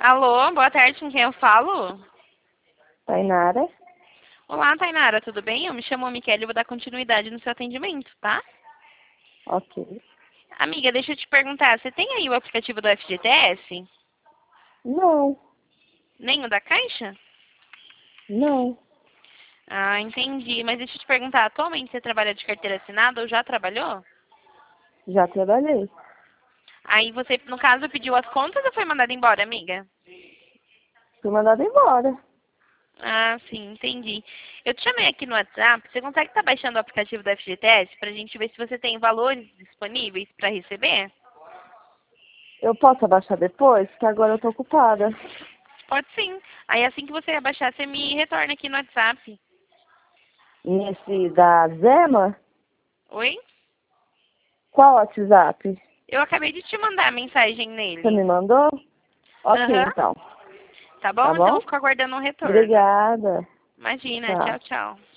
Alô, boa tarde, com quem eu falo? Tainara? Olá, Tainara, tudo bem? Eu me chamo Michele e vou dar continuidade no seu atendimento, tá? Ok. Amiga, deixa eu te perguntar, você tem aí o aplicativo do FGTS? Não, Nem o da Caixa? não. Ah, entendi. Mas deixa eu te perguntar, atualmente você trabalha de carteira assinada ou já trabalhou? Já trabalhei. Aí você, no caso, pediu as contas ou foi mandada embora, amiga? Fui mandada embora. Ah, sim, entendi. Eu te chamei aqui no WhatsApp. Você consegue estar baixando o aplicativo do FGTS para a gente ver se você tem valores disponíveis para receber? Eu posso abaixar depois? Que agora eu tô ocupada. Pode sim. Aí assim que você abaixar, você me retorna aqui no WhatsApp. Nesse da Zema? Oi? Qual WhatsApp? Eu acabei de te mandar a mensagem Você me nele. mandou? Ok, Aham. então. Tá Tá bom? Então eu bom? fico aguardando um retorno. Obrigada. Imagina. Tchau. Tchau, tchau.